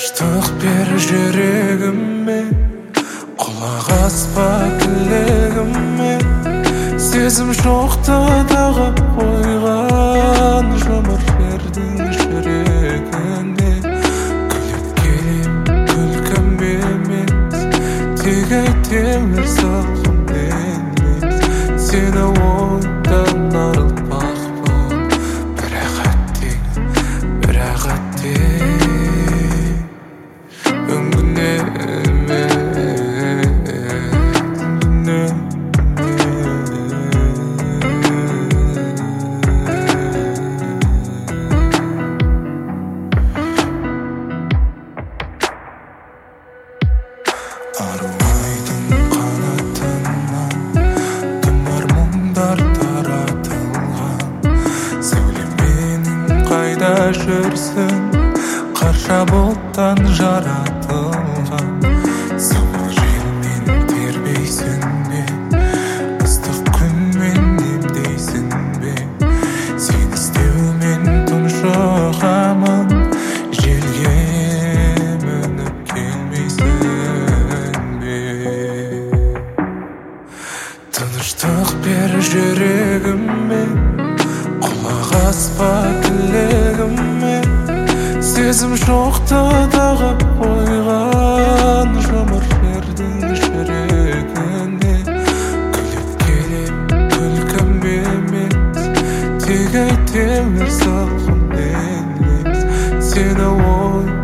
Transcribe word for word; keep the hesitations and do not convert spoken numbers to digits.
Тыныштық бер жүрегіме, құлақ аспа тілегіме. Сезім жоқты тағып қойған жұмыр жердің жүрегіне. Күліп келем күлкім емес, тек темір салқын емес. Сені ойдан арылтпақпын, бірақ әттең, бірақ әттең. Ару айдың қанатынан тұмар мұңдар таратылған. Сәулем менің қайда жүрсің, қарша бұлттан жаратылған. Самал желмен тербейсің бе, ыстық күнмен демдейсің бе. Сен іздеумен тұншығамын, желге мініп келмейсің. Тыныштық бер жүрегіме, құлақ аспа тілегіме. Сезім жоқты тағып қойған жұмыр жердің жүрегіне. Күліп келем күлкім емес, тек темір салқын емес. Сені ой